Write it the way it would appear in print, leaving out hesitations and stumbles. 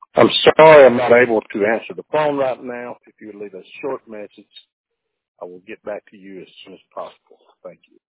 I'm sorry I'm not able to answer the phone right now. If you leave a short message, I will get back to you as soon as possible. Thank you.